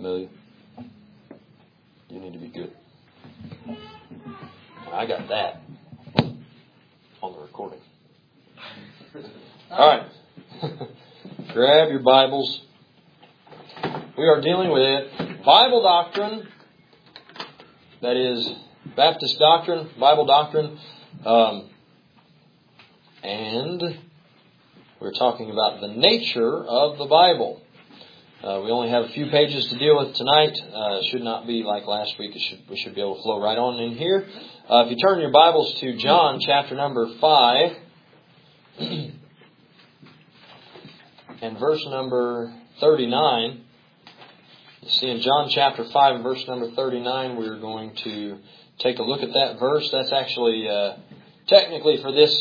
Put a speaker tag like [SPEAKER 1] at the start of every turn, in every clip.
[SPEAKER 1] Amelia, you need to be good. I got that on the recording. All right. Grab your Bibles. We are dealing with Bible doctrine. That is Baptist doctrine, Bible doctrine. And we're talking about the nature of the Bible. We only have a few pages to deal with tonight. It should not be like last week. We should be able to flow right on in here. If you turn your Bibles to John chapter number 5 and verse number 39. You see in John chapter 5 and verse number 39, we're going to take a look at that verse. That's actually technically for this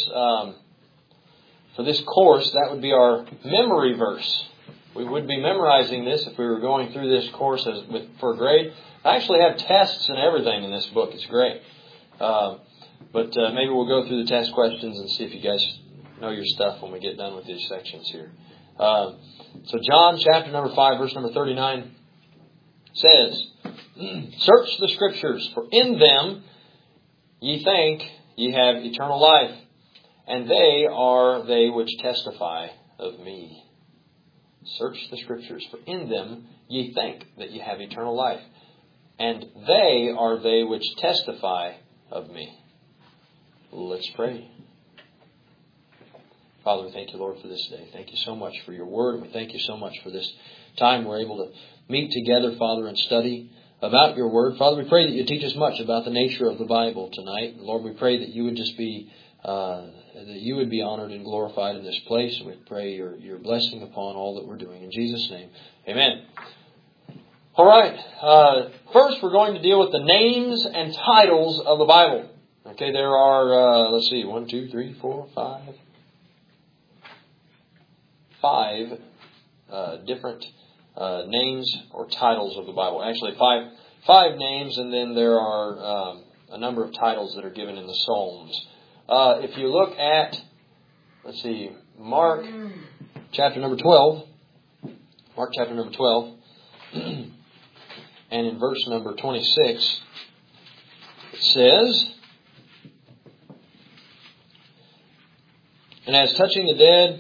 [SPEAKER 1] course, that would be our memory verse. We would be memorizing this if we were going through this course for a grade. I actually have tests and everything in this book. It's great. But maybe we'll go through the test questions and see if you guys know your stuff when we get done with these sections here. So John chapter number 5, verse number 39 says, "Search the Scriptures, for in them ye think ye have eternal life, and they are they which testify of me." Search the Scriptures, for in them ye think that ye have eternal life, and they are they which testify of me. Let's pray. Father, we thank you, Lord, for this day. Thank you so much for your word. We thank you so much for this time we're able to meet together, Father, and study about your word. Father, we pray that you teach us much about the nature of the Bible tonight. Lord, we pray that you would just be that you would be honored and glorified in this place. We pray your blessing upon all that we're doing. In Jesus' name, amen. All right. First, we're going to deal with the names and titles of the Bible. Okay, there are, let's see, 1, 2, 3, 4, 5 different names or titles of the Bible. Actually, five names, and then there are a number of titles that are given in the Psalms. If you look at, let's see, Mark chapter number 12, and in verse number 26, it says, "And as touching the dead,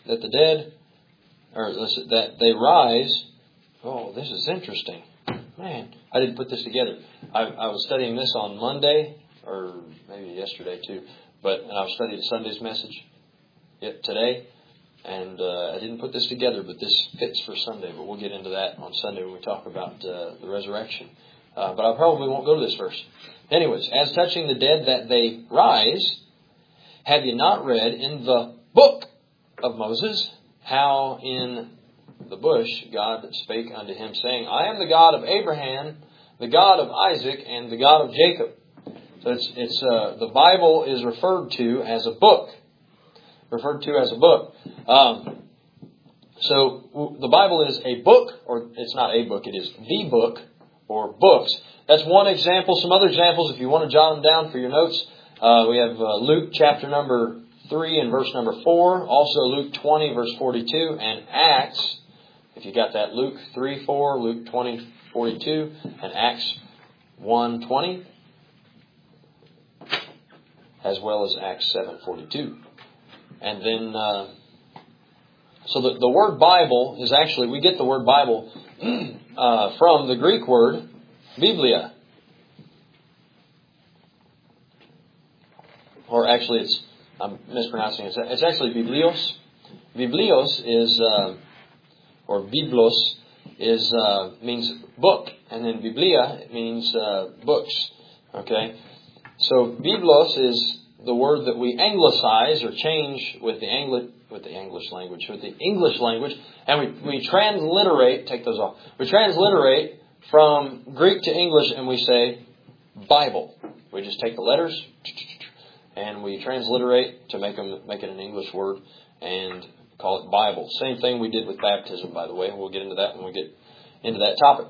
[SPEAKER 1] that they rise." Oh, this is interesting. Man, I didn't put this together. I was studying this on Monday, or maybe yesterday too. And I was studying Sunday's message today, and I didn't put this together, but this fits for Sunday. But we'll get into that on Sunday when we talk about the resurrection. But I probably won't go to this verse. Anyways, "As touching the dead that they rise, have you not read in the book of Moses, how in the bush God spake unto him, saying, I am the God of Abraham, the God of Isaac, and the God of Jacob." So it's the Bible is referred to as a book. So the Bible is a book, or it's not a book, it is the book, or books. That's one example. Some other examples, if you want to jot them down for your notes, we have Luke chapter number 3 and verse number 4. Also Luke 20 verse 42, and Acts, if you got that, Luke 3:4, Luke 20:42, and Acts 1:20. As well as Acts 7:42. And then, so the word Bible is actually, we get the word Bible from the Greek word Biblia. Or actually, I'm mispronouncing it. It's actually Biblios. Biblios is, or Biblos is, means book. And then Biblia, it means books. Okay? So Biblos is the word that we anglicize or change with the English language, and we transliterate. Take those off. We transliterate from Greek to English, and we say Bible. We just take the letters and we transliterate to make it an English word and call it Bible. Same thing we did with baptism, by the way. We'll get into that when we get into that topic.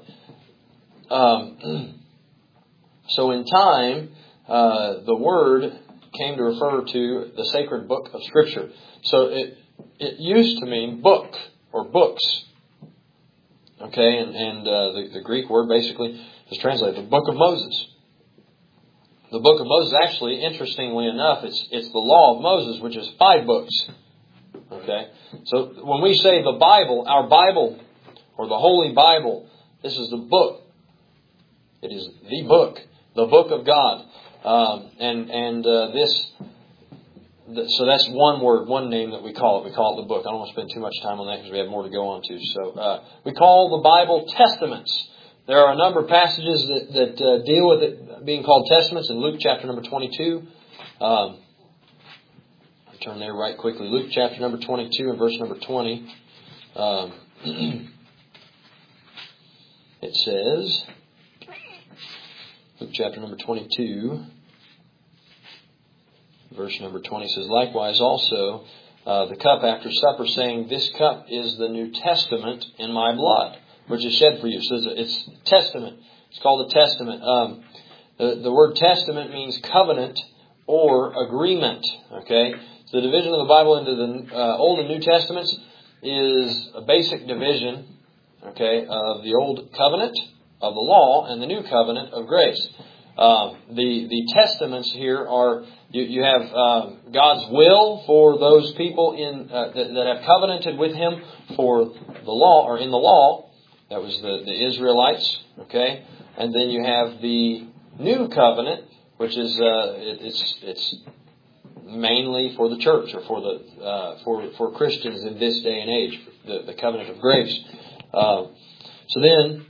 [SPEAKER 1] So in time, the word came to refer to the sacred book of Scripture. So it used to mean book or books. Okay, and the Greek word basically is translated the Book of Moses. The Book of Moses, actually, interestingly enough, it's the Law of Moses, which is 5 books. Okay, so when we say the Bible, our Bible, or the Holy Bible, this is the book. It is the book of God, So that's one word, one name that we call it. We call it the book. I don't want to spend too much time on that because we have more to go on to. So we call the Bible testaments. There are a number of passages that deal with it being called testaments. In Luke chapter number 22, I'll turn there right quickly. Luke chapter number 22 and verse number 20. It says, Luke chapter number 22, verse number 20 says, likewise also the cup after supper, saying, this cup is the New Testament in my blood, which is shed for you. So it's testament. It's called a testament. The word testament means covenant or agreement. Okay, so the division of the Bible into the Old and New Testaments is a basic division. Okay, of the Old Covenant of the Law and the New Covenant of grace. The testaments here are you have God's will for those people that have covenanted with Him for the law, or in the law. That was the Israelites. Okay, and then you have the New Covenant, which is it's mainly for the church, or for Christians in this day and age, the covenant of grace. So then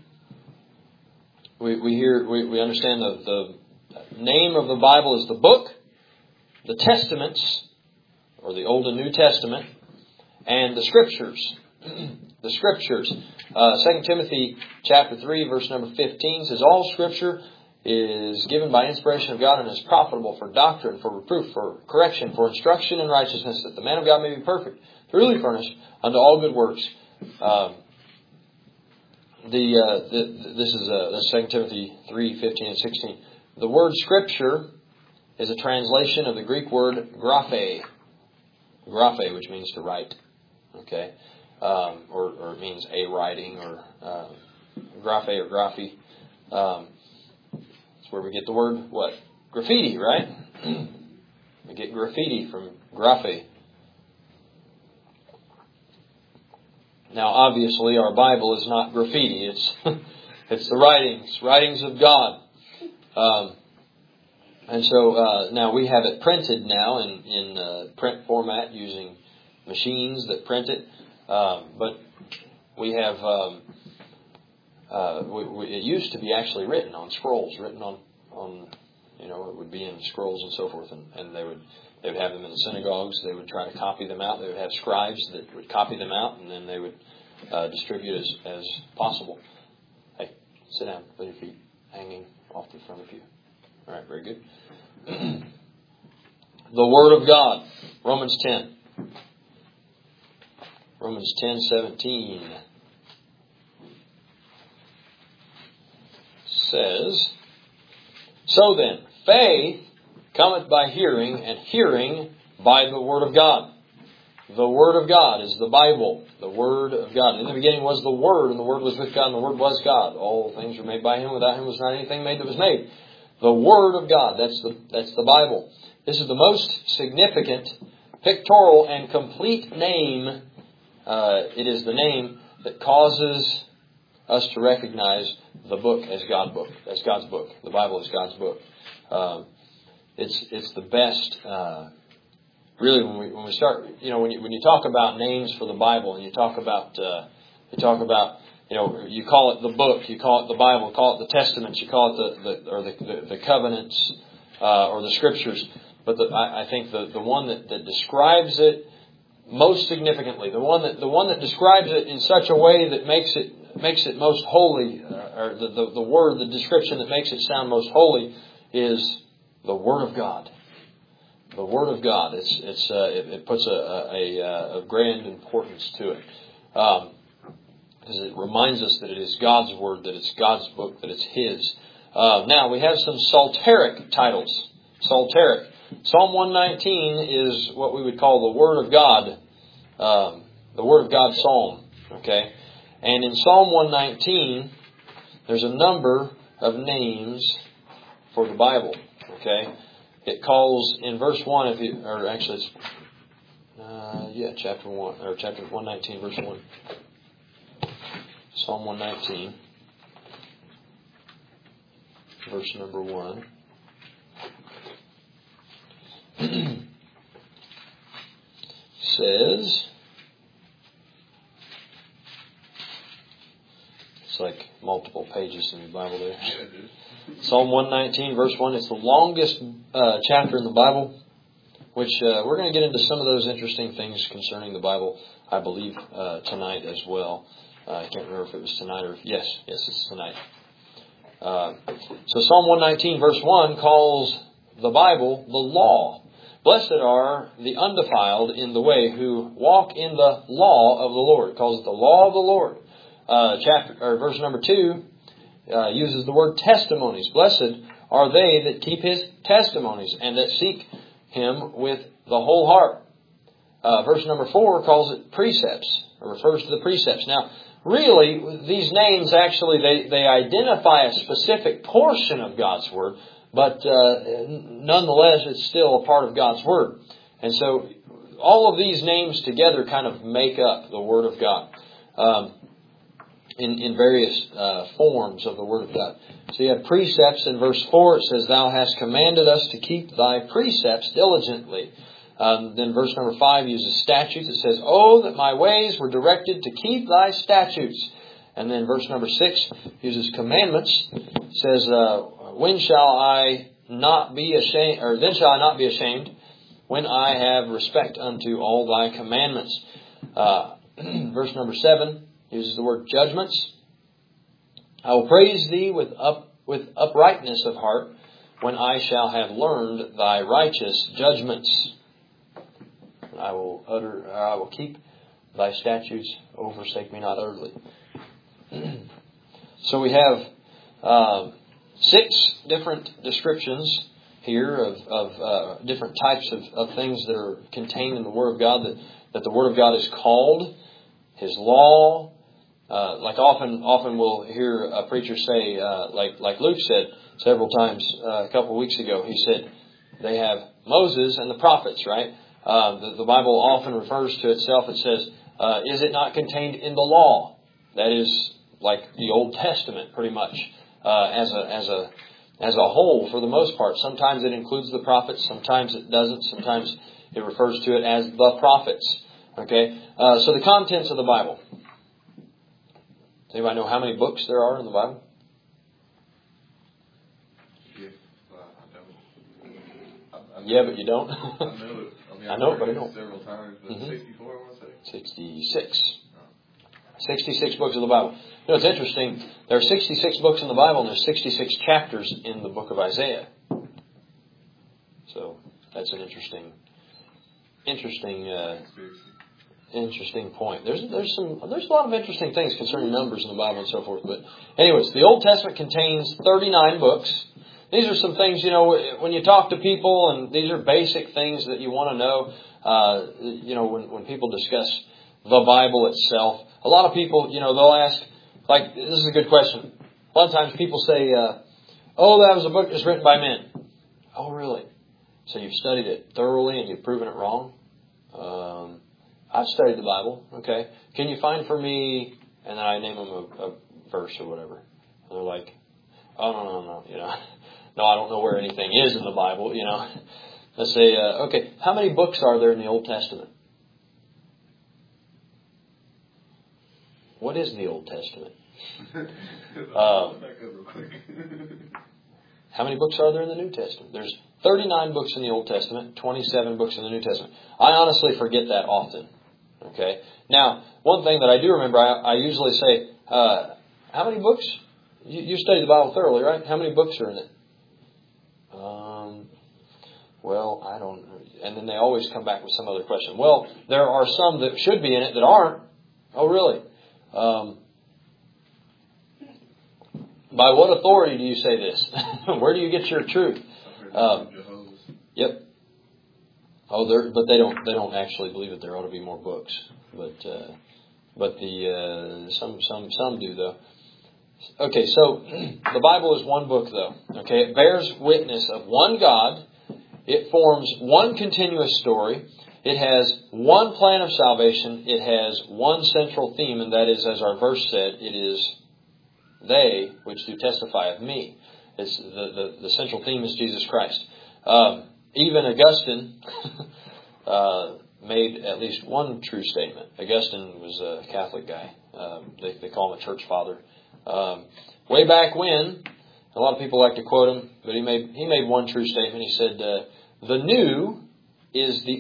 [SPEAKER 1] we understand the name of the Bible is the book, the testaments, or the Old and New Testament, and the Scriptures. The Scriptures. 2 Timothy chapter 3, verse number 15 says, all Scripture is given by inspiration of God and is profitable for doctrine, for reproof, for correction, for instruction in righteousness, that the man of God may be perfect, truly furnished unto all good works. This is 2 Timothy 3, 15 and 16. The word Scripture is a translation of the Greek word graphe. Graphe, which means to write. Okay, or it means a writing, or graphe or graphi. That's where we get the word what? Graffiti, right? We get graffiti from graphe. Now, obviously, our Bible is not graffiti. It's the writings of God. And so now we have it printed now in print format using machines that print it. But we have it used to be actually written on scrolls, written on it would be in scrolls and so forth, and they would have them in the synagogues. They would try to copy them out. They would have scribes that would copy them out, and then they would distribute as possible. Hey, sit down. Put your feet hanging off the front of you. All right, very good. The Word of God, Romans 10. Romans 10:17 says, so then, faith cometh by hearing, and hearing by the Word of God. The Word of God is the Bible, the Word of God. In the beginning was the Word, and the Word was with God, and the Word was God. All things were made by Him. Without Him was not anything made that was made. The Word of God, that's the Bible. This is the most significant, pictorial, and complete name. It is the name that causes us to recognize the book as God's book. The Bible is God's book. It's the best. Really, when we start, when you talk about names for the Bible, and you talk about, you call it the book, you call it the Bible, you call it the Testaments, you call it the covenants, or the Scriptures. But I think the one that describes it most significantly, the one that describes it in such a way that makes it most holy, or the description that makes it sound most holy, is the Word of God. The Word of God. It puts a grand importance to it, because it reminds us that it is God's Word, that it's God's book, that it's His. Now we have some psalteric titles. Psalteric. Psalm 119 is what we would call the Word of God. The Word of God Psalm. Okay, And in Psalm 119, there's a number of names for the Bible. Okay? It calls in verse 1, chapter 1, or chapter 119, verse 1. Psalm 119, verse number 1. Says, it's like multiple pages in the Bible there. Psalm 119, verse 1. It's the longest chapter in the Bible, which we're going to get into some of those interesting things concerning the Bible, I believe, tonight as well. I can't remember if it was tonight or... Yes, it's tonight. So Psalm 119, verse 1 calls the Bible the law. Blessed are the undefiled in the way who walk in the law of the Lord. It calls it the law of the Lord. Verse number 2 uses the word testimonies. Blessed are they that keep His testimonies and that seek Him with the whole heart. Verse number 4 calls it precepts, or refers to the precepts. Now, really, these names actually, they identify a specific portion of God's Word, but nonetheless, it's still a part of God's Word. And so, all of these names together kind of make up the Word of God in various forms of the Word of God. So you have precepts. In verse 4, it says, Thou hast commanded us to keep Thy precepts diligently. Then verse number 5 uses statutes. It says, Oh, that my ways were directed to keep Thy statutes. And then verse number 6 uses commandments. It says, When shall I not be ashamed, or then shall I not be ashamed, when I have respect unto all Thy commandments. Verse number 7 uses the word judgments. I will praise Thee with uprightness of heart, when I shall have learned Thy righteous judgments. I will keep Thy statutes, forsake me not utterly. So we have 6 different descriptions here of different types of things that are contained in the Word of God, that the Word of God is called His law. Like often we'll hear a preacher say, like Luke said several times a couple of weeks ago, he said they have Moses and the prophets, right? The Bible often refers to itself. It says, is it not contained in the law? That is like the Old Testament, pretty much, as a whole, for the most part. Sometimes it includes the prophets, sometimes it doesn't. Sometimes it refers to it as the prophets. Okay, so the contents of the Bible. Does anybody know how many books there are in the Bible? Yeah, but you don't.
[SPEAKER 2] I know it.
[SPEAKER 1] I know it, but I don't.
[SPEAKER 2] Several times, but 64, I want to say.
[SPEAKER 1] 66. 66 books of the Bible. You know, it's interesting. There are 66 books in the Bible, and there's 66 chapters in the book of Isaiah. So that's an interesting point. There's a lot of interesting things concerning numbers in the Bible and so forth. But anyways, the Old Testament contains 39 books. These are some things, when you talk to people, and these are basic things that you want to know, when people discuss the Bible itself. A lot of people, they'll ask, like, this is a good question. A lot of times people say, that was a book that's written by men. Oh, really? So you've studied it thoroughly and you've proven it wrong? I've studied the Bible. Okay. Can you find for me, and then I name them a verse or whatever. And they're like, oh, no. No, I don't know where anything is in the Bible, Let's say, okay, how many books are there in the Old Testament? What is the Old Testament? How many books are there in the New Testament? There's 39 books in the Old Testament, 27 books in the New Testament. I honestly forget that often. Okay. Now, one thing that I do remember, I usually say, how many books? You studied the Bible thoroughly, right? How many books are in it? Well, I don't know. And then they always come back with some other question. Well, there are some that should be in it that aren't. Oh, really? By what authority do you say this? Where do you get your truth? Yep. But they don't actually believe that there ought to be more books. But but some do though. Okay, so the Bible is one book though. Okay, it bears witness of one God. It forms one continuous story. It has one plan of salvation. It has one central theme, and that is, as our verse said, it is they which do testify of me. It's the central theme is Jesus Christ. Even Augustine made at least one true statement. Augustine was a Catholic guy. They call him a church father. Way back when, a lot of people like to quote him, but he made one true statement. He said, "The new is in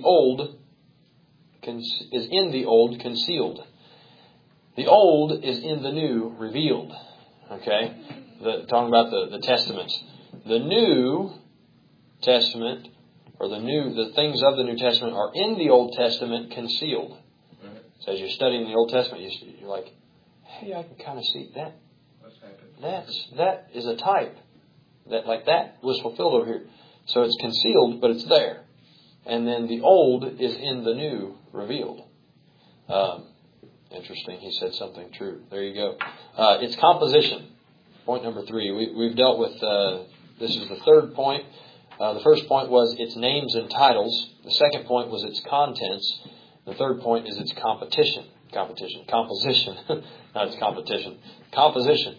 [SPEAKER 1] the old concealed. The old is in the new revealed." Okay, talking about the testaments. The New Testament, or the things of the New Testament, are in the Old Testament concealed. Right. So as you're studying the Old Testament, you're like, "Hey, I can kind of see that. That is a type that was fulfilled over here." So it's concealed, but it's there. And then the old is in the new revealed. Interesting. He said something true. There you go. It's composition. Point number 3. We've dealt with, this is the third point. The first point was its names and titles. The second point was its contents. The third point is its composition. Composition. Not its competition. Composition.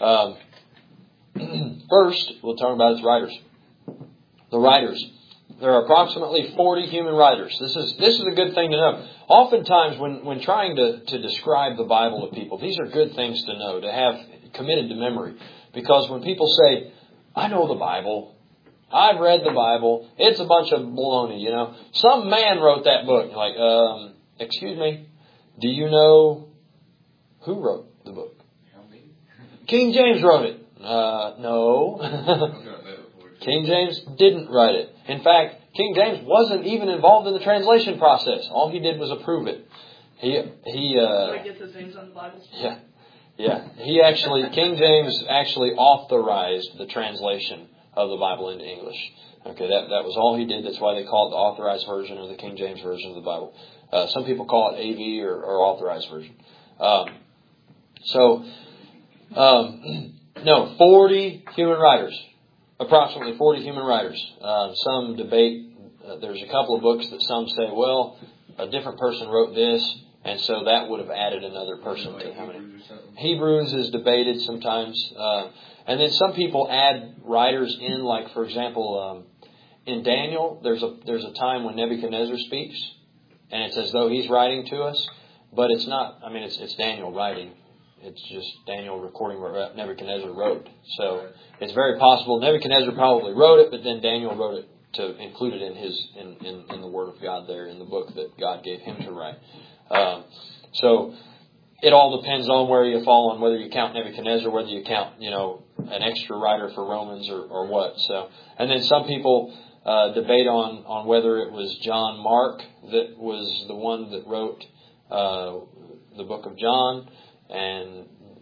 [SPEAKER 1] First, we'll talk about its writers. The writers. There are approximately 40 human writers. This is a good thing to know. Oftentimes, when trying to describe the Bible to people, these are good things to know, to have committed to memory. Because when people say, "I know the Bible, I've read the Bible, it's a bunch of baloney, some man wrote that book." You're like, excuse me, do you know who wrote the book? King James wrote it. No. King James didn't write it. In fact, King James wasn't even involved in the translation process. All he did was approve it. He
[SPEAKER 3] gets his names on the Bible.
[SPEAKER 1] Yeah. King James actually authorized the translation of the Bible into English. Okay, that was all he did. That's why they call it the authorized version or the King James version of the Bible. Some people call it AV or authorized version. 40 human writers. Approximately 40 human writers. Some debate. There's a couple of books that some say, well, a different person wrote this, and so that would have added another person to how many. Hebrews is debated sometimes. And then some people add writers in, like, for example, in Daniel, there's a time when Nebuchadnezzar speaks, and it's as though he's writing to us, but it's not. I mean, it's Daniel writing. It's just Daniel recording what Nebuchadnezzar wrote. So it's very possible Nebuchadnezzar probably wrote it, but then Daniel wrote it to include it in the Word of God there, in the book that God gave him to write. So it all depends on where you fall on, whether you count Nebuchadnezzar, whether you count, an extra writer for Romans or what. So, and then some people debate on whether it was John Mark that was the one that wrote the book of John. And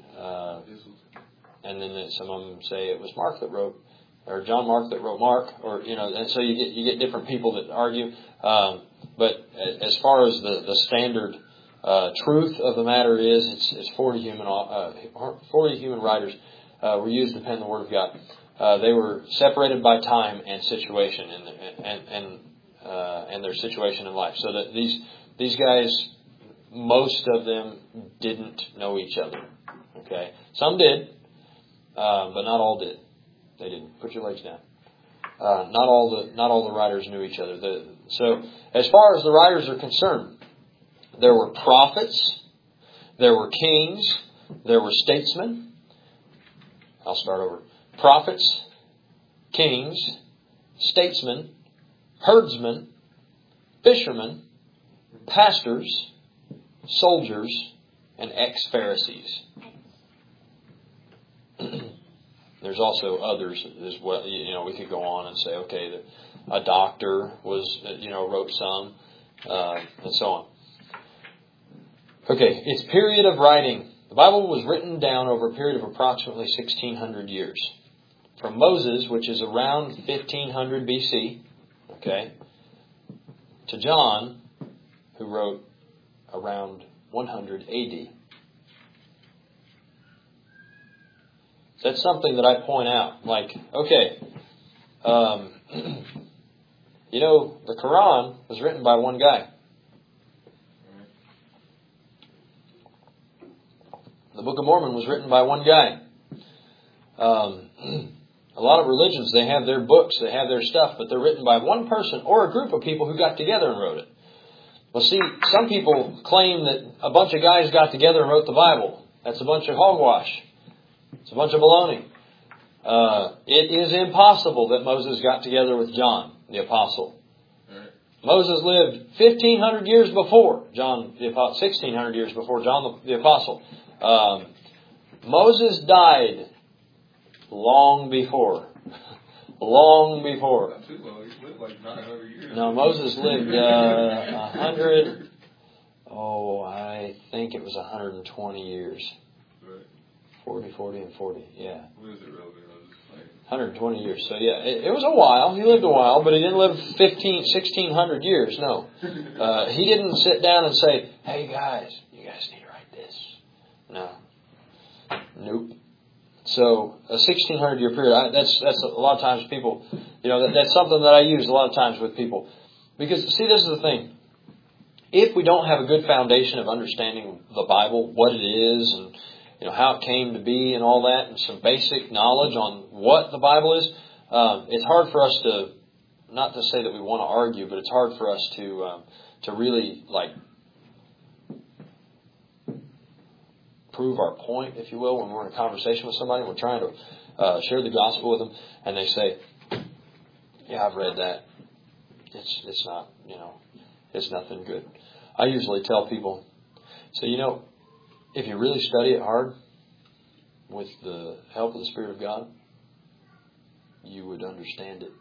[SPEAKER 1] then some of them say it was Mark that wrote, or John Mark that wrote Mark, or and so you get different people that argue. But as far as the standard truth of the matter is, it's 40 human writers were used to pen the Word of God. They were separated by time and situation and their situation in life, so that these guys, most of them didn't know each other. Okay, some did, but not all did. They didn't. Put your legs down. Not all the writers knew each other. So, as far as the writers are concerned, there were prophets, there were kings, there were statesmen. I'll start over. Prophets, kings, statesmen, herdsmen, fishermen, pastors, soldiers, and ex-Pharisees. There's also others as well. We could go on and say, okay, a doctor wrote some, and so on. Okay, its period of writing. The Bible was written down over a period of approximately 1,600 years. From Moses, which is around 1500 BC, okay, to John, who wrote around 100 AD. That's something that I point out. Like, okay, the Quran was written by one guy. The Book of Mormon was written by one guy. A lot of religions, they have their books, they have their stuff, but they're written by one person or a group of people who got together and wrote it. Well, see, some people claim that a bunch of guys got together and wrote the Bible. That's a bunch of hogwash. It's a bunch of baloney. It is impossible that Moses got together with John, the Apostle. Moses lived 1,500 years before John the Apostle, 1,600 years before John the Apostle. Moses died long before. Long before.
[SPEAKER 2] Not too long. He lived like 900 years.
[SPEAKER 1] No, Moses lived 100. I think it was 120 years.
[SPEAKER 2] Right.
[SPEAKER 1] 40, and 40. Yeah.
[SPEAKER 2] When is it relevant?
[SPEAKER 1] 120 years. So yeah, it was a while. He lived a while, but he didn't live 1,600 years. No. He didn't sit down and say, "Hey guys, you guys need to write this." No. Nope. So a 1,600 year period. That's a lot of times people. That's something that I use a lot of times with people, because see, this is the thing. If we don't have a good foundation of understanding the Bible, what it is, and how it came to be and all that, and some basic knowledge on what the Bible is, it's hard for us to, not to say that we want to argue, but it's hard for us to really prove our point, if you will, when we're in a conversation with somebody and we're trying to share the gospel with them, and they say, "Yeah, I've read that. It's not, it's nothing good." I usually tell people, if you really study it hard, with the help of the Spirit of God, you would understand it.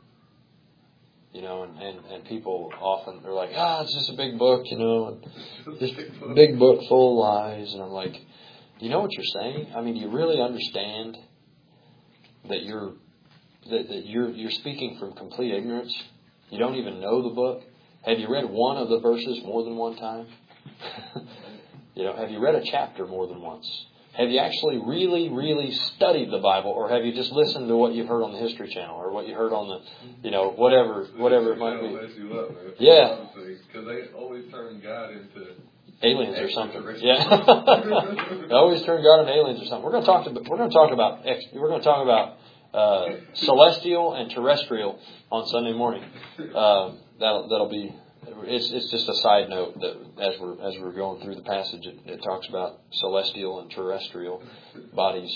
[SPEAKER 1] And people often, they're like, it's just a big book, and just a big book full of lies. And I'm like, you know what you're saying? I mean, do you really understand that you're speaking from complete ignorance? You don't even know the book. Have you read one of the verses more than one time? Have you read a chapter more than once? Have you actually really, really studied the Bible, or have you just listened to what you've heard on the History Channel, or what you heard on the, whatever it might be?
[SPEAKER 2] Mess you up, man.
[SPEAKER 1] Yeah.
[SPEAKER 2] Because they always turn God into
[SPEAKER 1] aliens or something. Yeah. They always turn God into aliens or something. We're going to talk about celestial and terrestrial on Sunday morning. That'll be. It's just a side note that as we're going through the passage, it talks about celestial and terrestrial bodies.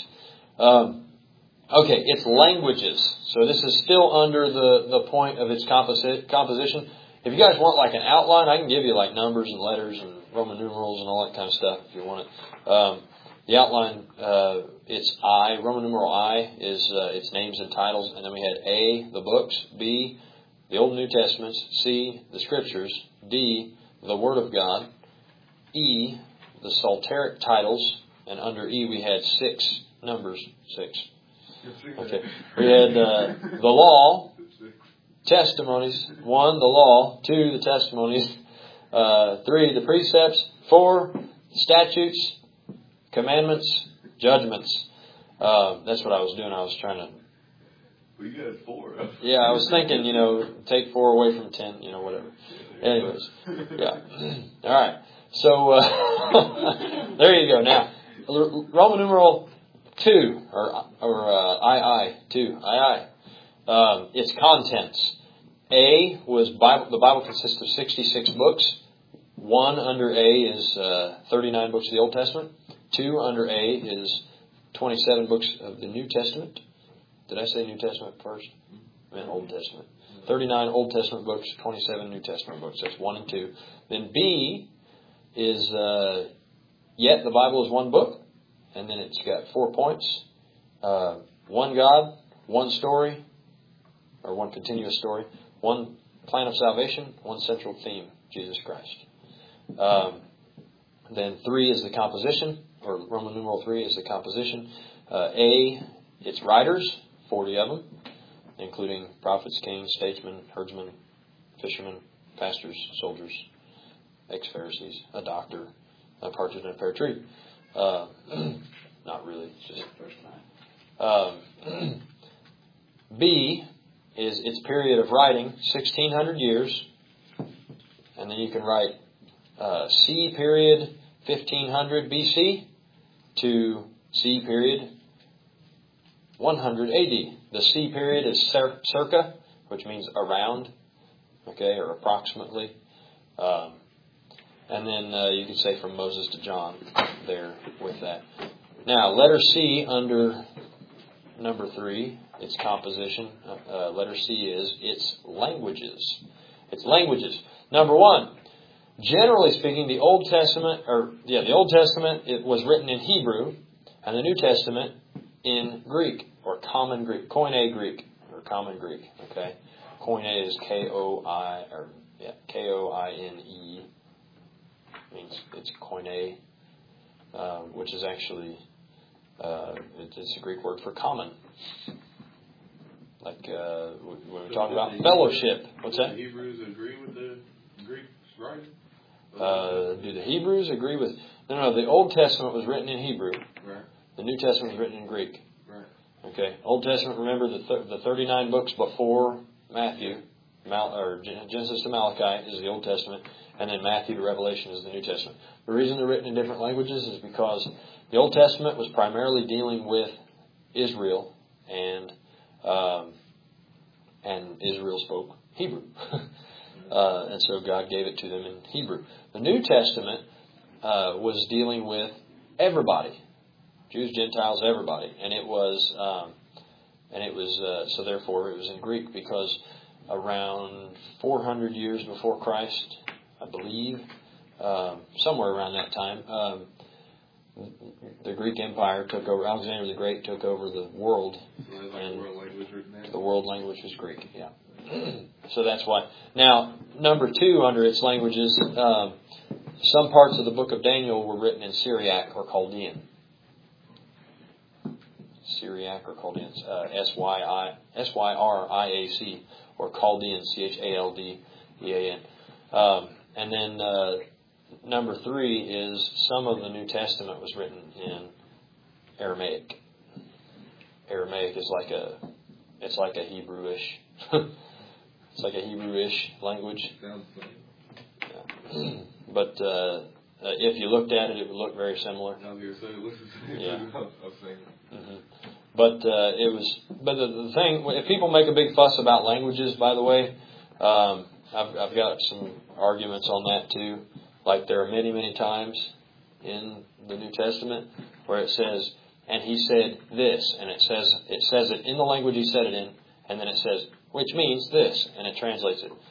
[SPEAKER 1] Okay, it's languages. So this is still under the point of its composition. If you guys want like an outline, I can give you like numbers and letters and Roman numerals and all that kind of stuff if you want it. The outline, it's I. Roman numeral I is its names and titles, and then we had A, the books, B, the Old and New Testaments, C, the Scriptures, D, the Word of God, E, the Psalteric titles, and under E we had 6 numbers. 6. Okay. We had the law, testimonies. 1, the law. 2, the testimonies. 3, the precepts. 4, statutes, commandments, judgments. That's what I was doing. I was trying to.
[SPEAKER 2] Well, you got 4.
[SPEAKER 1] Yeah, I was thinking, take 4 away from 10, whatever. Anyways, yeah. All right. So there you go. Now, Roman numeral 2 or II 2 II. Its contents. A was Bible. The Bible consists of 66 books. 1 under A is 39 books of the Old Testament. 2 under A is 27 books of the New Testament. Did I say New Testament first? I meant Old Testament. 39 Old Testament books, 27 New Testament books. That's 1 and 2. Then B is yet the Bible is one book, and then it's got 4 points: one God, one story, or one continuous story, one plan of salvation, one central theme: Jesus Christ. Then 3 is the composition, or Roman numeral 3 is the composition. A, its writers. 40 of them, including prophets, kings, statesmen, herdsmen, fishermen, pastors, soldiers, ex-Pharisees, a doctor, A partridge in a pear tree. Not really. It's just
[SPEAKER 3] First time.
[SPEAKER 1] B is its period of writing, 1600 years. And then you can write C period 1500 BC to C period 100 AD. The C period is circa, which means around, okay, or approximately. And then you can say from Moses to John there with that. Now, letter C under number 3, its composition. Letter C is its languages. Its languages. Number 1, generally speaking, the Old Testament, it was written in Hebrew, and the New Testament in Greek, or Common Greek, Koine Greek, or Common Greek. Okay, Koine is K-O-I-N-E. Means it's Koine, which is actually it's a Greek word for common. Like when we talk about fellowship. What's that?
[SPEAKER 2] Do the Hebrews agree with the Greek writing?
[SPEAKER 1] Do the Hebrews agree with... No, the Old Testament was written in Hebrew.
[SPEAKER 2] Right.
[SPEAKER 1] The New Testament was written in Greek.
[SPEAKER 2] Right.
[SPEAKER 1] Okay. Old Testament, remember the 39 books before Matthew, or Genesis to Malachi is the Old Testament, and then Matthew to Revelation is the New Testament. The reason they're written in different languages is because the Old Testament was primarily dealing with Israel, and Israel spoke Hebrew. And so God gave it to them in Hebrew. The New Testament was dealing with everybody, Jews, Gentiles, everybody, and it was so therefore it was in Greek, because around 400 years before Christ, I believe, somewhere around that time, the Greek Empire took over. Alexander the Great took over the world, and the world language was Greek. Yeah. So that's why. Now, number 2 under its languages, some parts of the book of Daniel were written in Syriac or Chaldean. Syriac or Chaldean, Syriac or Chaldean, Chaldean. And then number 3 is some of the New Testament was written in Aramaic. Aramaic is like a Hebrewish. It's like a Hebrewish language.
[SPEAKER 2] Sounds funny.
[SPEAKER 1] Yeah. But if you looked at it, it would look very similar. Yeah. Mm-hmm. But the thing, if people make a big fuss about languages, by the way, I've got some arguments on that too. Like there are many, many times in the New Testament where it says, and he said this, and it says it in the language he said it in, and then it says, which means this, and it translates it.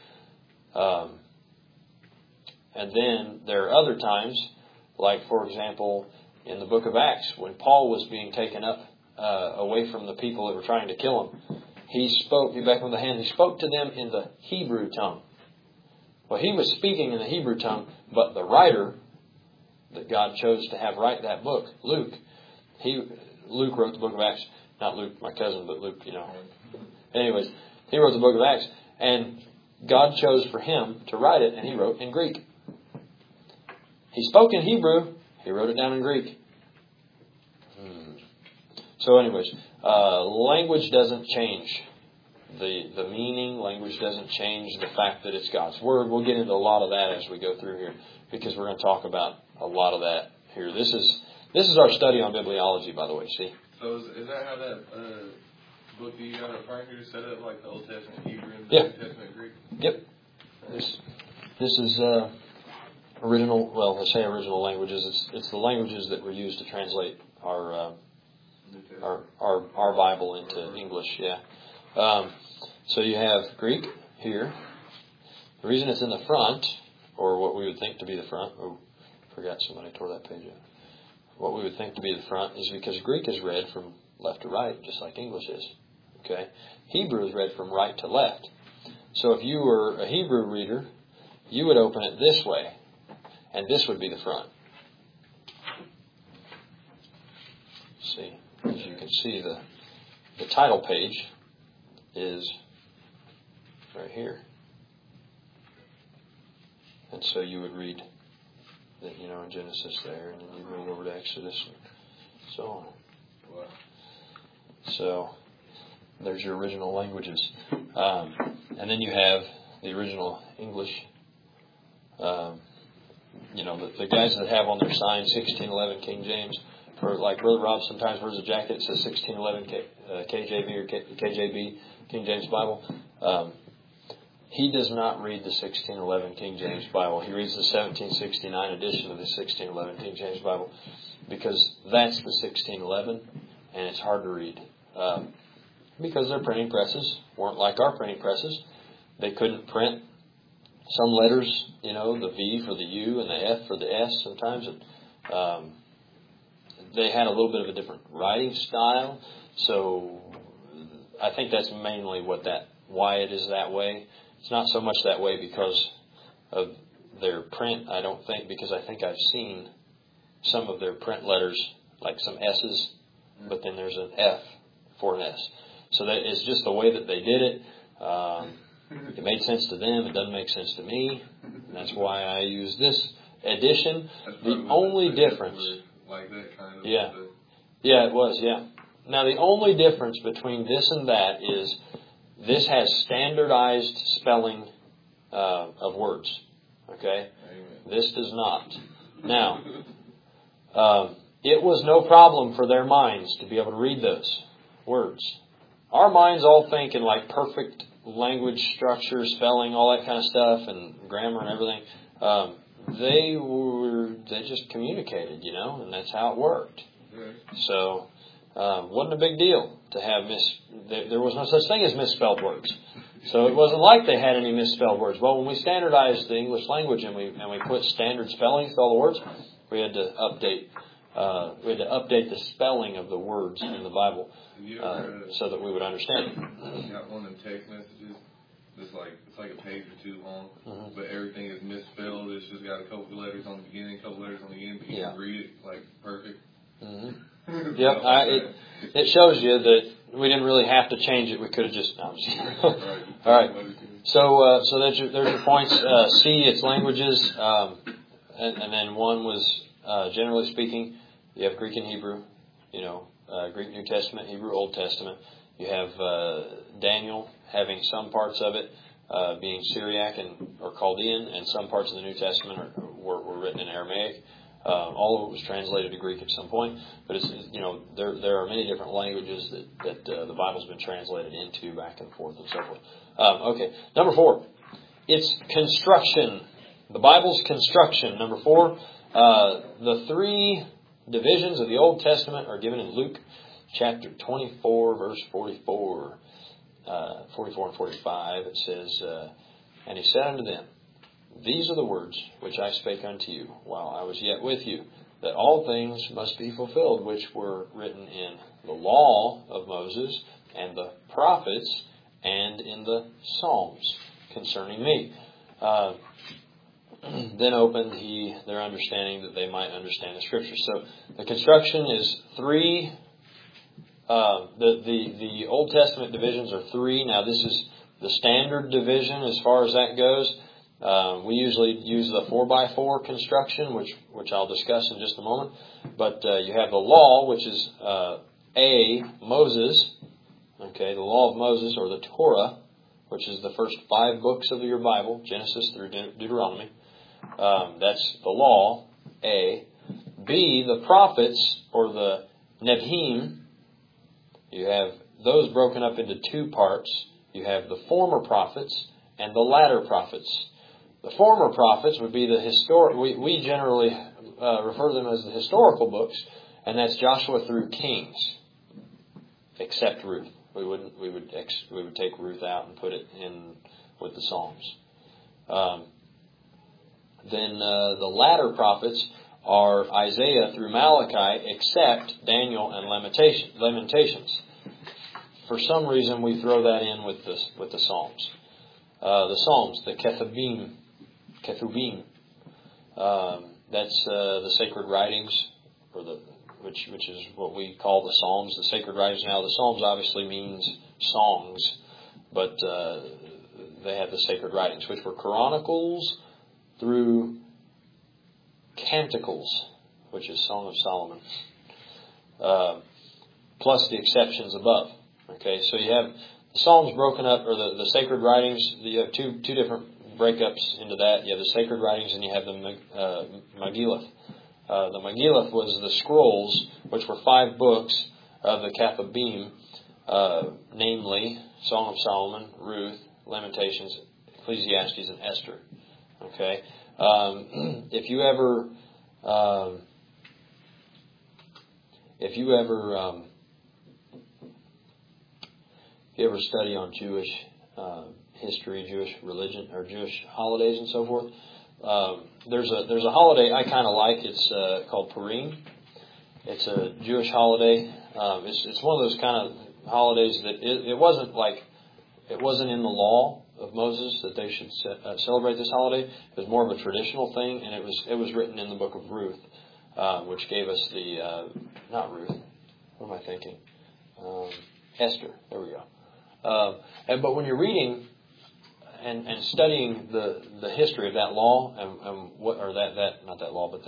[SPEAKER 1] And then there are other times, like for example, in the book of Acts, when Paul was being taken up away from the people that were trying to kill him, he spoke to them in the Hebrew tongue. Well, he was speaking in the Hebrew tongue, but the writer that God chose to have write that book, Luke wrote the book of Acts. Not Luke, my cousin, but Luke, Anyways, he wrote the book of Acts, and God chose for him to write it, and he wrote in Greek. He spoke in Hebrew, he wrote it down in Greek. So anyways, language doesn't change the meaning. Language doesn't change the fact that it's God's Word. We'll get into a lot of that as we go through here, because we're going to talk about a lot of that here. This is our study on bibliology, by the way, see?
[SPEAKER 2] So is that how that book that you got up right here set up, like the Old Testament Hebrew and the
[SPEAKER 1] Yeah.
[SPEAKER 2] New Testament Greek?
[SPEAKER 1] Yep. This is original. Well, I say original languages. It's the languages that were used to translate our Bible into English. Yeah. So you have Greek here. The reason it's in the front, or what we would think to be the front. Oh, forgot somebody tore that page out. What we would think to be the front is because Greek is read from left to right, just like English is. Okay. Hebrew is read from right to left. So if you were a Hebrew reader, you would open it this way, and this would be the front. See, as you can see, the title page is right here. And so you would read in Genesis there, and then you read over to Exodus and so on.
[SPEAKER 2] Wow.
[SPEAKER 1] So there's your original languages. And then you have the original English. The guys that have on their sign 1611 King James, for like Brother Rob sometimes wears a jacket that says 1611 KJV or KJB, King James Bible. He does not read the 1611 King James Bible. He reads the 1769 edition of the 1611 King James Bible because that's the 1611 and it's hard to read. Because their printing presses weren't like our printing presses. They couldn't print some letters, the V for the U and the F for the S sometimes. They had a little bit of a different writing style. So I think that's mainly why it is that way. It's not so much that way because of their print, I don't think, because I think I've seen some of their print letters, like some S's, but then there's an F for an S. So that is just the way that they did it. It made sense to them. It doesn't make sense to me. And that's why I use this edition. The only difference...
[SPEAKER 2] Like that kind of...
[SPEAKER 1] Yeah. Yeah, it was, yeah. Now, the only difference between this and that is this has standardized spelling of words. Okay? Amen. This does not. Now, it was no problem for their minds to be able to read those words. Our minds all think in like perfect language structure, spelling, all that kind of stuff, and grammar and everything. They just communicated, and that's how it worked. So, wasn't a big deal to have there was no such thing as misspelled words. So it wasn't like they had any misspelled words. Well, when we standardized the English language and we put standard spellings to all the words, we had to update the spelling of the words in the Bible so that we would understand them.
[SPEAKER 2] You got one of them text messages. It's like a page or two long, but everything is misspelled. It's just got a couple of letters on the beginning, a couple of letters on the end, but you can read it like perfect.
[SPEAKER 1] Mm-hmm. Yep, it shows you that we didn't really have to change it. We could have just... No, all right. So there's your points. C, it's languages, and then one was generally speaking, you have Greek and Hebrew. Greek New Testament, Hebrew Old Testament. You have Daniel having some parts of it being Syriac or Chaldean, and some parts of the New Testament were written in Aramaic. All of it was translated to Greek at some point, but there are many different languages that the Bible's been translated into back and forth and so forth. Okay, number 4, it's construction. The Bible's construction. Number 4, the 3 divisions of the Old Testament are given in Luke chapter 24, verse 44. 44 and 45, it says, And he said unto them, These are the words which I spake unto you while I was yet with you, that all things must be fulfilled which were written in the law of Moses and the prophets and in the Psalms concerning me. Then opened he their understanding that they might understand the Scriptures. So the construction is 3. The Old Testament divisions are 3. Now this is the standard division as far as that goes. We usually use the 4x4 construction, which I'll discuss in just a moment. But you have the law, which is Moses. Okay, the law of Moses, or the Torah, which is the first 5 books of your Bible, Genesis through Deuteronomy. That's the law, A. B, the prophets, or the Nevi'im. You have those broken up into 2 parts. You have the former prophets and the latter prophets. The former prophets would be the historic. We generally refer to them as the historical books, and that's Joshua through Kings, except Ruth. We would take Ruth out and put it in with the Psalms. Then the latter prophets are Isaiah through Malachi, except Daniel and Lamentations. For some reason, we throw that in with the Psalms. The Psalms, the Ketubim. That's the sacred writings, which is what we call the Psalms, the sacred writings. Now, the Psalms obviously means songs, but they have the sacred writings, which were chronicles through Canticles, which is Song of Solomon, plus the exceptions above. Okay, so you have the Psalms broken up, or the sacred writings. You have two different breakups into that. You have the sacred writings, and you have the Megillah. The Megillah was the scrolls, which were 5 books of the Kaphobim, namely Song of Solomon, Ruth, Lamentations, Ecclesiastes, and Esther. Okay, if you ever study on Jewish history, Jewish religion, or Jewish holidays and so forth, there's a holiday I kind of like. It's called Purim. It's a Jewish holiday. It's one of those kind of holidays that it wasn't in the law of Moses that they should celebrate this holiday. It was more of a traditional thing, and it was written in the book of Ruth, which gave us the not Ruth. What am I thinking? Esther. There we go. But when you're reading and studying the history of that law and what, or that not that law, but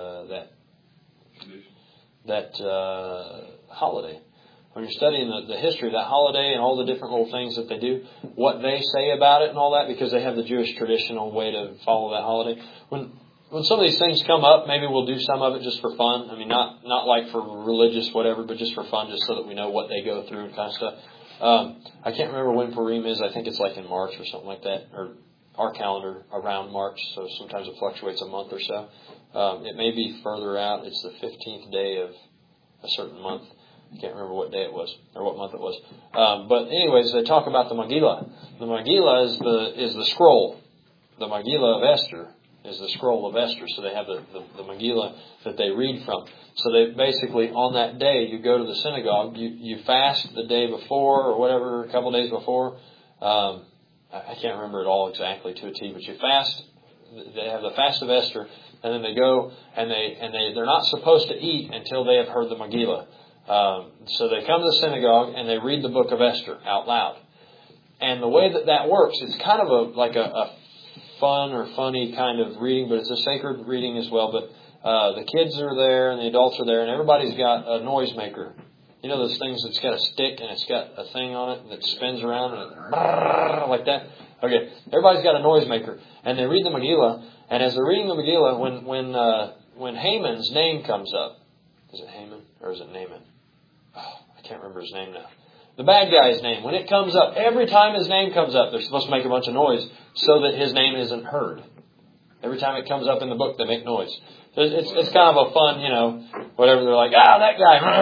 [SPEAKER 1] that holiday. When you're studying the history of that holiday and all the different little things that they do, what they say about it and all that, because they have the Jewish traditional way to follow that holiday. When some of these things come up, maybe we'll do some of it just for fun. I mean, not like for religious whatever, but just for fun, just so that we know what they go through and kind of stuff. I can't remember when Purim is. I think it's like in March or something like that, or our calendar around March, so sometimes it fluctuates a month or so. It may be further out. It's the 15th day of a certain month. I can't remember what day it was or what month it was. But anyways, they talk about the Megillah. The Megillah is the scroll. The Megillah of Esther is the scroll of Esther. So they have the Megillah that they read from. So they basically, on that day, you go to the synagogue, you fast the day before or whatever, a couple of days before. I can't remember it all exactly to a T, but you fast. They have the fast of Esther, and then they go and they're not supposed to eat until they have heard the Megillah. So they come to the synagogue and they read the book of Esther out loud. And the way that works, it's kind of like a fun or funny kind of reading, but it's a sacred reading as well. But the kids are there and the adults are there, and everybody's got a noisemaker. You know those things that's got a stick and it's got a thing on it that spins around and like that? Okay, everybody's got a noisemaker. And they read the Megillah, and as they're reading the Megillah, when Haman's name comes up, is it Haman or is it Naaman? Oh, I can't remember his name now. The bad guy's name. When it comes up, every time his name comes up, they're supposed to make a bunch of noise so that his name isn't heard. Every time it comes up in the book, they make noise. It's kind of a fun, whatever. They're like, that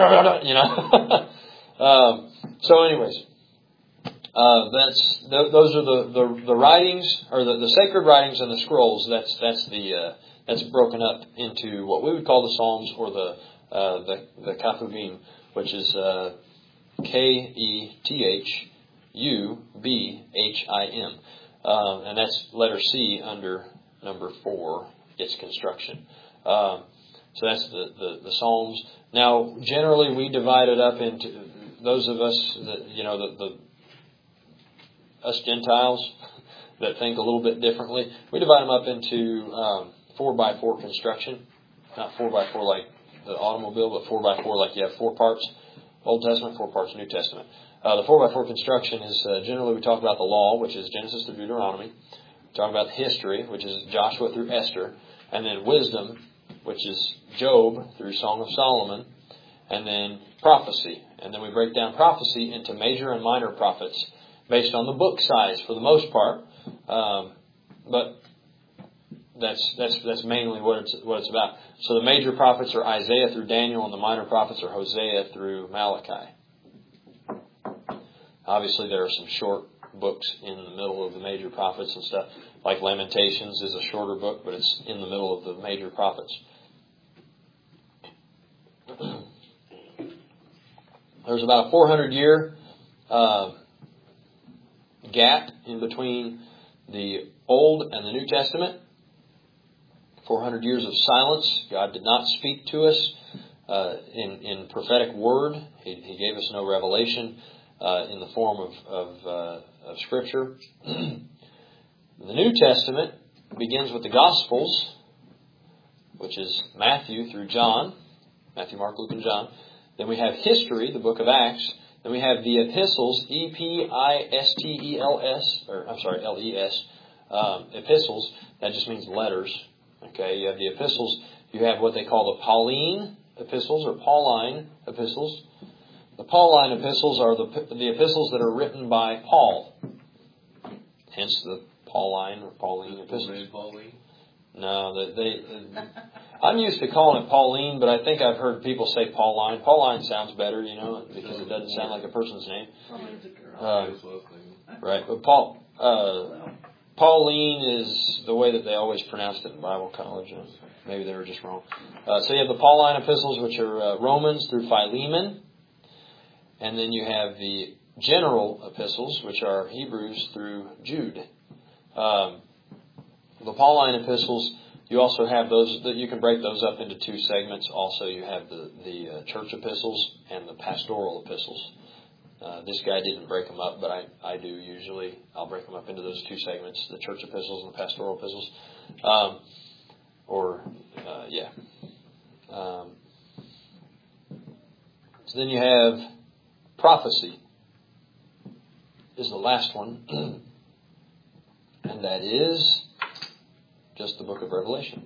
[SPEAKER 1] guy, So anyways, those are the writings, or the sacred writings and the scrolls. That's broken up into what we would call the Psalms, or the Kaphobim, which is Ketubhim, and that's letter C under number 4, its construction. So that's the Psalms. Now, generally, we divide it up into those of us that us Gentiles that think a little bit differently. We divide them up into 4x4 construction, not 4x4 like the automobile, but 4x4 like you have 4 parts Old Testament, 4 parts New Testament. The 4x4 construction is generally we talk about the law, which is Genesis to Deuteronomy. We talk about history, which is Joshua through Esther, and then wisdom, which is Job through Song of Solomon, and then prophecy. And then we break down prophecy into major and minor prophets based on the book size for the most part. But that's mainly what it's about. So the major prophets are Isaiah through Daniel, and the minor prophets are Hosea through Malachi. Obviously, there are some short books in the middle of the major prophets and stuff. Like Lamentations is a shorter book, but it's in the middle of the major prophets. There's about a 400-year gap in between the Old and the New Testament. 400 years of silence. God did not speak to us in prophetic word. He gave us no revelation in the form of Scripture. The New Testament begins with the Gospels, which is Matthew through John. Matthew, Mark, Luke, and John. Then we have history, the book of Acts. Then we have the epistles, L-E-S, epistles. That just means letters. Okay, you have the epistles. You have what they call the Pauline epistles or Pauline epistles. The Pauline epistles are the epistles that are written by Paul. Hence the Pauline or Pauline epistles. No, I'm used to calling it Pauline, but I think I've heard people say Pauline. Pauline sounds better, because it doesn't sound like a person's name. Right, but Pauline is the way that they always pronounced it in Bible college. Maybe they were just wrong. So you have the Pauline epistles, which are Romans through Philemon. And then you have the general epistles, which are Hebrews through Jude. The Pauline epistles, you also have those, that you can break those up into two segments. Also, you have the church epistles and the pastoral epistles. This guy didn't break them up, but I do usually. I'll break them up into those two segments, the church epistles and the pastoral epistles. So then you have prophecy is the last one, and that is just the book of Revelation.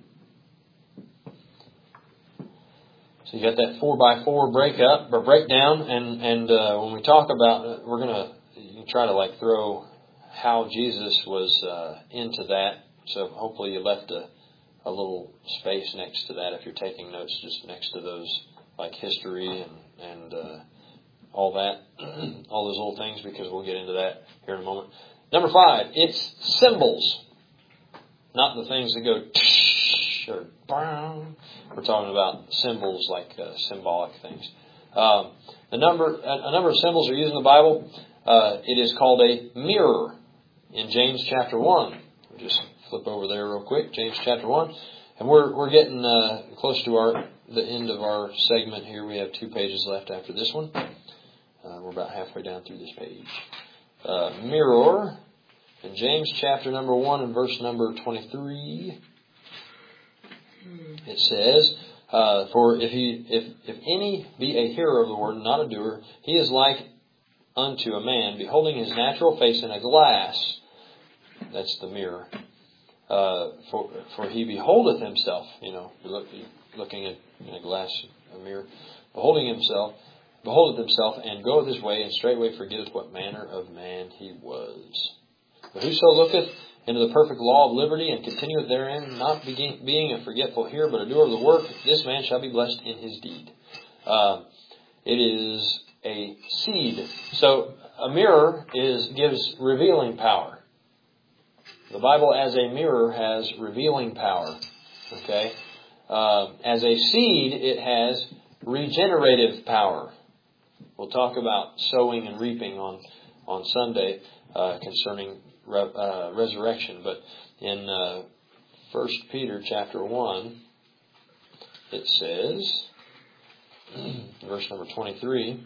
[SPEAKER 1] So you got that 4x4 breakdown, and when we talk about it, we're gonna try to throw how Jesus was into that. So hopefully you left a little space next to that if you're taking notes, just next to those like history and all that, all those little things, because we'll get into that here in a moment. Number 5, it's symbols. Not the things that go tsh or bang. We're talking about symbols like symbolic things. A number of symbols are used in the Bible. It is called a mirror in James chapter 1. We'll just flip over there real quick, James chapter 1. And we're getting close to the end of our segment here. We have 2 pages left after this one. We're about halfway down through this page. Mirror in James chapter number 1 and verse number 23. It says, "For if any be a hearer of the word and not a doer, he is like unto a man beholding his natural face in a glass." That's the mirror. For he beholdeth himself, looking in a glass, a mirror, beholdeth himself, and goeth his way, and straightway forgetteth what manner of man he was. But whoso looketh into the perfect law of liberty, and continueth therein, not being a forgetful hearer, but a doer of the work, this man shall be blessed in his deed. It is a seed. So a mirror gives revealing power. The Bible as a mirror has revealing power. Okay? As a seed, it has regenerative power. We'll talk about sowing and reaping on Sunday concerning resurrection. But in 1 Peter chapter 1, it says, verse number 23,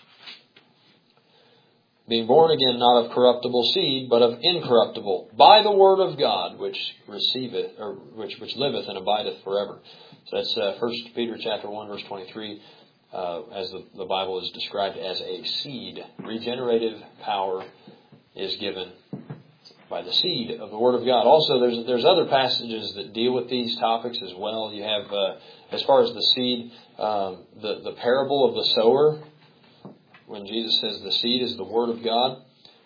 [SPEAKER 1] "Being born again not of corruptible seed, but of incorruptible, by the word of God, which receiveth, or which liveth and abideth forever." So that's 1 Peter chapter 1, verse 23, as the Bible is described as a seed. Regenerative power is given by the seed of the Word of God. Also, there's other passages that deal with these topics as well. You have, as far as the seed, the parable of the sower, when Jesus says the seed is the Word of God,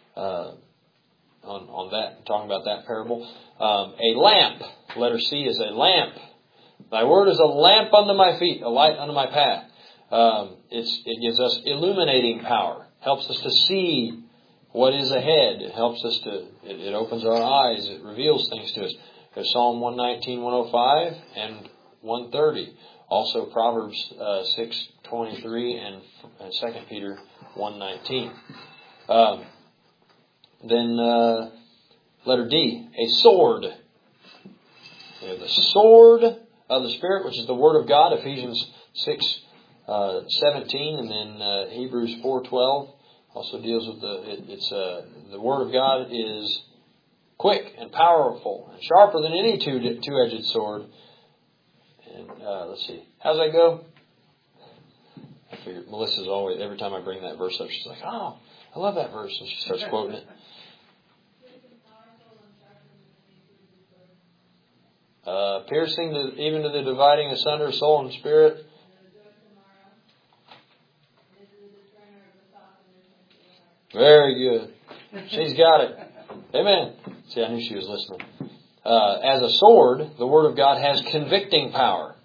[SPEAKER 1] on that, talking about that parable. A lamp, letter C is a lamp. Thy word is a lamp unto my feet, a light unto my path. It gives us illuminating power, helps us to see what is ahead. It helps us it opens our eyes. It reveals things to us. There's Psalm 119, 105, and 130. Also Proverbs 6:23 and 2 Peter 1:19. Then letter D, a sword. We have the sword of the Spirit, which is the Word of God, Ephesians 6:17, and then Hebrews 4:12 also deals with the Word of God is quick and powerful and sharper than any two-edged sword, And let's see. How's that go? I figured Melissa's always, every time I bring that verse up, she's like, oh, I love that verse. And she starts quoting it. Piercing even to the dividing asunder of soul and spirit. Very good. She's got it. Amen. See, I knew she was listening. As a sword, the Word of God has convicting power.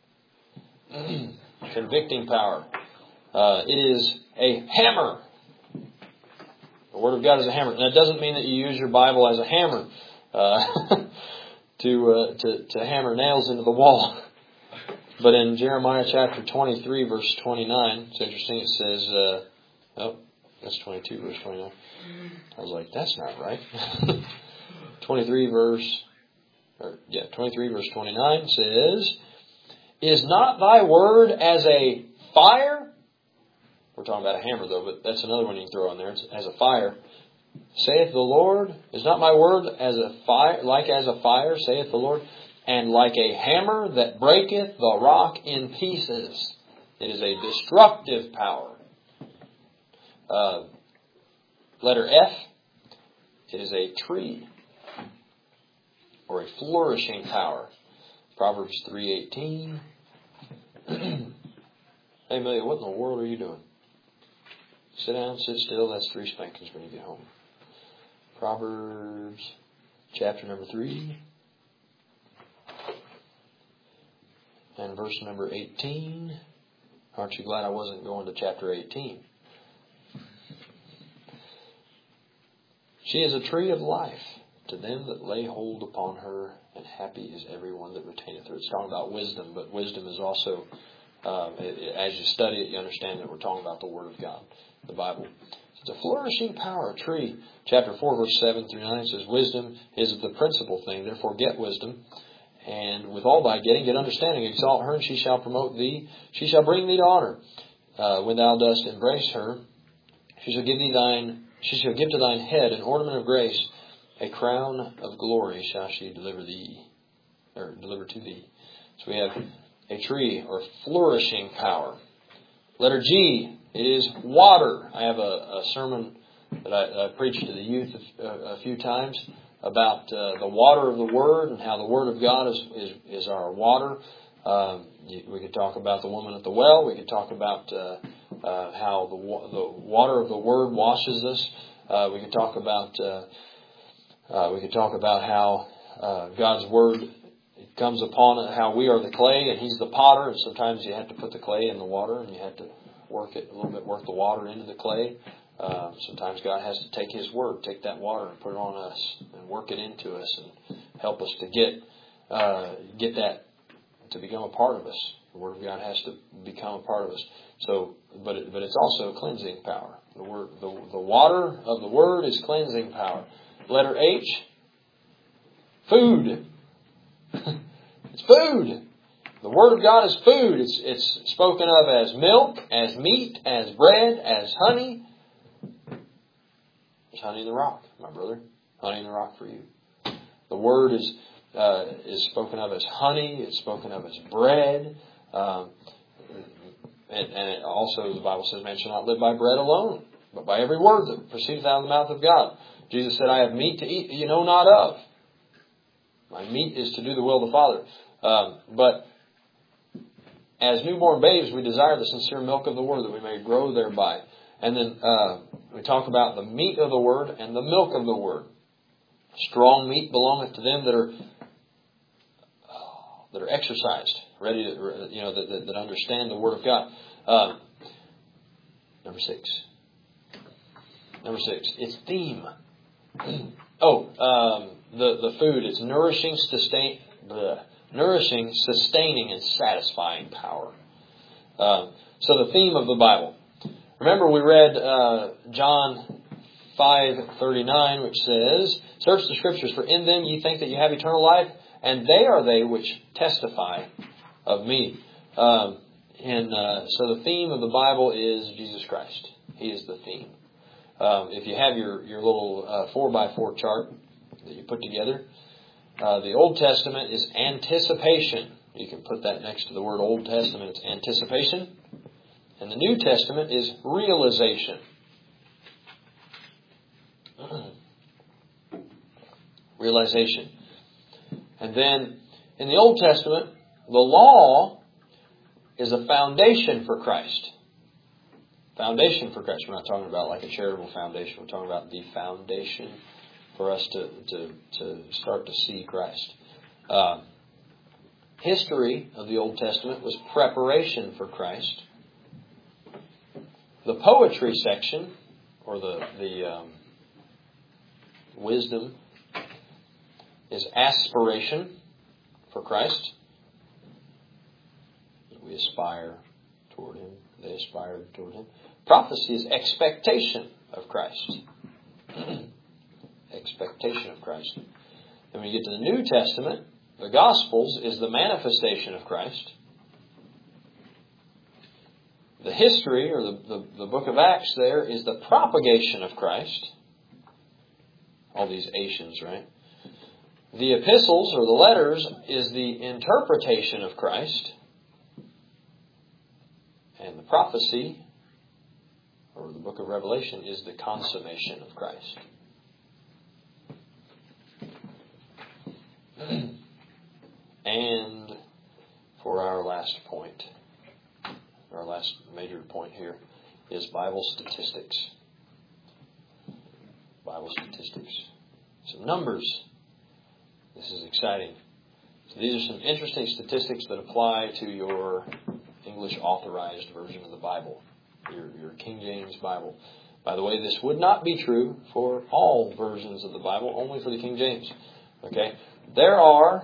[SPEAKER 1] Convicting power. It is a hammer. The Word of God is a hammer. And that doesn't mean that you use your Bible as a hammer to hammer nails into the wall. But in Jeremiah chapter 23, verse 29, it's interesting. It says, that's 22, verse 29. I was like, that's not right. 23 verse 29 says, is not thy word as a fire? We're talking about a hammer though, but that's another one you can throw in there. It's as a fire. Saith the Lord, is not my word as a fire, like as a fire, saith the Lord, and like a hammer that breaketh the rock in pieces. It is a destructive power. Letter F, it is a tree or a flourishing power. Proverbs 3:18. Hey, Amelia, what in the world are you doing? Sit down, sit still. That's 3 spankings when you get home. Proverbs chapter number 3 and verse number 18. Aren't you glad I wasn't going to chapter 18? She is a tree of life to them that lay hold upon her, and happy is everyone that retaineth her. It's talking about wisdom, but wisdom is also, as you study it, you understand that we're talking about the Word of God, the Bible. It's a flourishing power, a tree. Chapter 4, verse 7 through 9 says, wisdom is the principal thing, therefore get wisdom. And with all thy getting, get understanding. Exalt her, and she shall promote thee. She shall bring thee to honor. When thou dost embrace her, she shall give to thine head an ornament of grace, a crown of glory shall she deliver thee, or deliver to thee. So we have a tree or flourishing power. Letter G, it is water. I have a sermon that I preached to the youth a few times about the water of the Word and how the Word of God is our water. We could talk about the woman at the well. We could talk about how the water of the Word washes us. We could talk about how God's Word comes upon it, how we are the clay and He's the potter, and sometimes you have to put the clay in the water and you have to work it a little bit, work the water into the clay. Sometimes God has to take His Word, take that water and put it on us and work it into us and help us to get that to become a part of us. The Word of God has to become a part of us. So, but it's also cleansing power. The water of the Word is cleansing power. Letter H, food. It's food. The Word of God is food. It's spoken of as milk, as meat, as bread, as honey. There's honey in the rock, my brother. Honey in the rock for you. The Word is spoken of as honey. It's spoken of as bread. And also the Bible says man shall not live by bread alone, but by every word that proceedeth out of the mouth of God. Jesus said, I have meat to eat you know not of. My meat is to do the will of the Father. But as newborn babes, we desire the sincere milk of the Word that we may grow thereby. And then we talk about the meat of the Word and the milk of the Word. Strong meat belongeth to them that are exercised, ready to, that understand the Word of God. Number six, its theme. The food. It's nourishing, sustaining, and satisfying power. So the theme of the Bible. Remember, we read John 5:39, which says, "Search the Scriptures, for in them ye think that you have eternal life, and they are they which testify of me." So the theme of the Bible is Jesus Christ. He is the theme. If you have your little 4x4 chart that you put together, the Old Testament is anticipation. You can put that next to the word Old Testament. It's anticipation. And the New Testament is realization. Realization. And then in the Old Testament, the law is a foundation for Christ. Foundation for Christ. We're not talking about like a charitable foundation. We're talking about the foundation for us to start to see Christ. History of the Old Testament was preparation for Christ. The poetry section, or the wisdom, is aspiration for Christ. We aspire toward Him. They aspired toward Him. Prophecy is expectation of Christ. Expectation of Christ. Then when you get to the New Testament, the Gospels is the manifestation of Christ. The history, or the book of Acts there, is the propagation of Christ. All these Asians, right? The epistles, or the letters, is the interpretation of Christ. And the prophecy, or the book of Revelation, is the consummation of Christ. And for our last point, our last major point here, is Bible statistics. Bible statistics. Some numbers. This is exciting. So these are some interesting statistics that apply to your English Authorized Version of the Bible, your King James Bible. By the way, this would not be true for all versions of the Bible, only for the King James. Okay? There are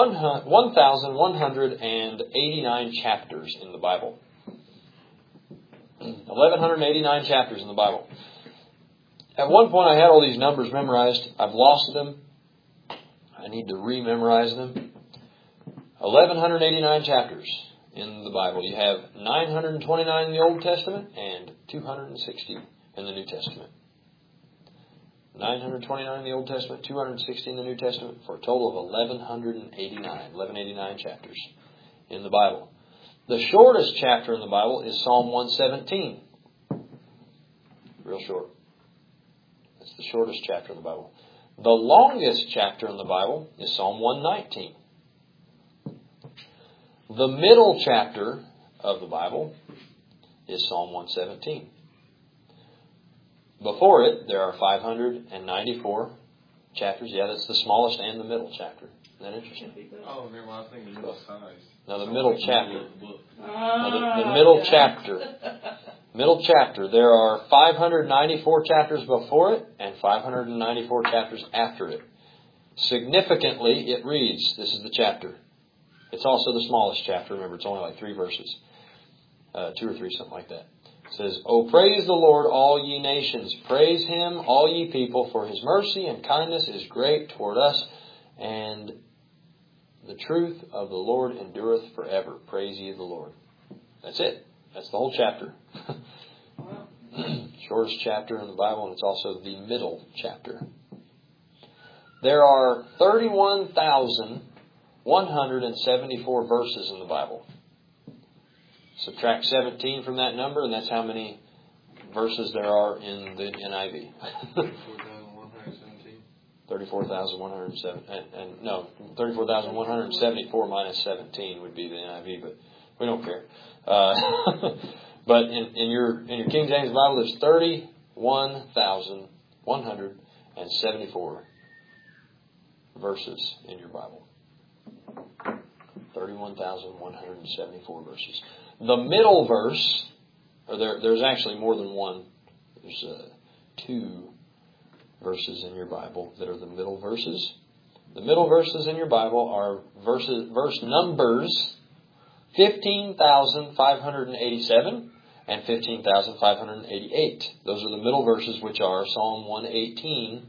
[SPEAKER 1] 1,189 chapters in the Bible. 1,189 chapters in the Bible. At one point I had all these numbers memorized. I've lost them. I need to re-memorize them. 1,189 chapters in the Bible. You have 929 in the Old Testament and 260 in the New Testament. 929 in the Old Testament, 260 in the New Testament, for a total of 1,189 chapters in the Bible. The shortest chapter in the Bible is Psalm 117. Real short. That's the shortest chapter in the Bible. The longest chapter in the Bible is Psalm 119. The middle chapter of the Bible is Psalm 117. Before it, there are 594 chapters. Yeah, that's the smallest and the middle chapter. Isn't that interesting?
[SPEAKER 2] Oh, never mind. I think the middle size.
[SPEAKER 1] No, the middle chapter. No, the middle chapter. Middle chapter. There are 594 chapters before it and 594 chapters after it. Significantly, it reads, this is the chapter. It's also the smallest chapter. Remember, it's only like 3 verses. 2 or 3, something like that. It says, "O praise the Lord, all ye nations. Praise Him, all ye people, for His mercy and kindness is great toward us. And the truth of the Lord endureth forever. Praise ye the Lord." That's it. That's the whole chapter. Shortest chapter in the Bible, and it's also the middle chapter. There are 31,174 verses in the Bible. Subtract 17 from that number, and that's how many verses there are in the NIV. 34,174 minus 17 would be the NIV, but we don't care. But in your King James Bible, there's 31,174 verses in your Bible. 31,174 verses. The middle verse, or there's actually more than one. There's 2 verses in your Bible that are the middle verses. The middle verses in your Bible are verse numbers 15,587 and 15,588. Those are the middle verses, which are Psalm 118,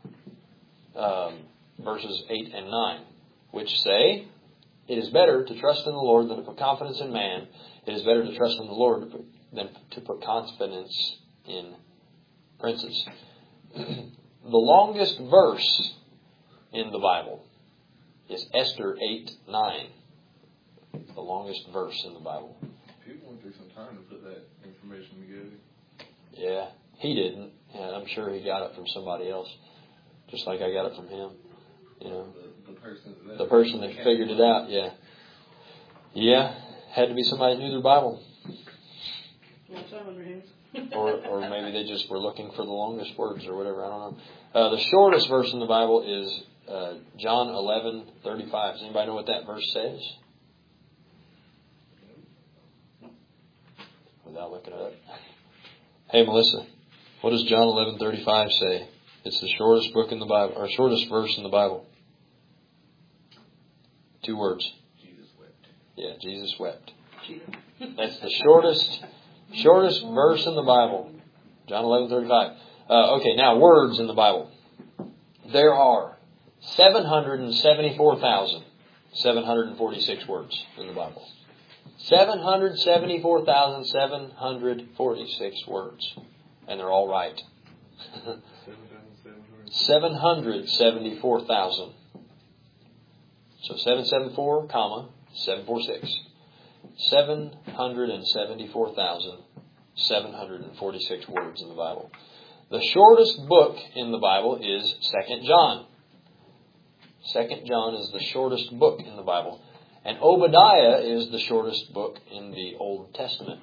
[SPEAKER 1] verses 8 and 9, which say, "It is better to trust in the Lord than to put confidence in man. It is better to trust in the Lord than to put confidence in princes." The longest verse in the Bible is Esther 8:9. The longest verse in the Bible.
[SPEAKER 2] People went through some time to put that information together.
[SPEAKER 1] Yeah, he didn't. And I'm sure he got it from somebody else, just like I got it from him. You know, the person that figured it out. Yeah, yeah, had to be somebody who knew their Bible. or maybe they just were looking for the longest words or whatever. I don't know. The shortest verse in the Bible is John 11:35. Does anybody know what that verse says? Without looking it up. Hey, Melissa, what does John 11:35 say? It's the shortest book in the Bible, or shortest verse in the Bible. 2 words.
[SPEAKER 2] Jesus wept.
[SPEAKER 1] Yeah, Jesus wept. That's the shortest verse in the Bible. John 11:35. Okay, now words in the Bible. There are 774,746 words in the Bible. 774,746 words. And they're all right. 774,000. So 774, 746. 774,746 words in the Bible. The shortest book in the Bible is 2 John. 2 John is the shortest book in the Bible. And Obadiah is the shortest book in the Old Testament.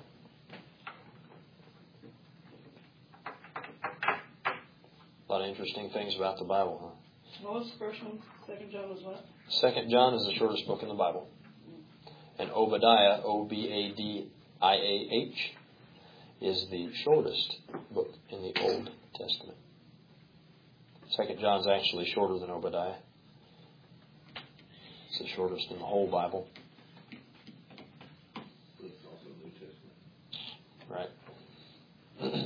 [SPEAKER 1] A lot of interesting things about the Bible, huh?
[SPEAKER 4] What was the first one? 2 John was what?
[SPEAKER 1] 2 John is the shortest book in the Bible. And Obadiah, Obadiah, is the shortest book in the Old Testament. 2 John is actually shorter than Obadiah. It's the shortest in the whole Bible.
[SPEAKER 2] It's also New Testament.
[SPEAKER 1] Right.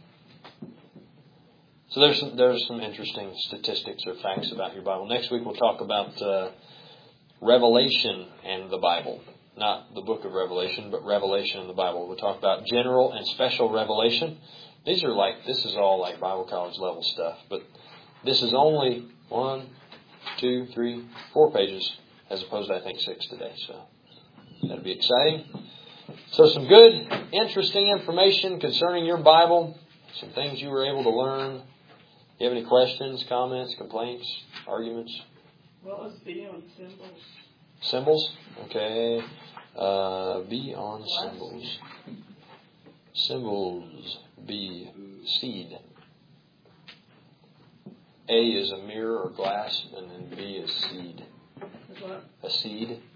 [SPEAKER 1] So there's some interesting statistics or facts about your Bible. Next week we'll talk about Revelation and the Bible. Not the book of Revelation, but Revelation in the Bible. We'll talk about general and special revelation. This is all like Bible college level stuff. But this is only 1, 2, 3, 4 pages, as opposed to, I think, 6 today. So that'll be exciting. So some good, interesting information concerning your Bible. Some things you were able to learn. Do you have any questions, comments, complaints, arguments?
[SPEAKER 4] What was B on symbols?
[SPEAKER 1] Symbols? Okay. B on symbols. Symbols. B. Seed. A is a mirror or glass, and then B is seed.
[SPEAKER 4] Is what?
[SPEAKER 1] A seed.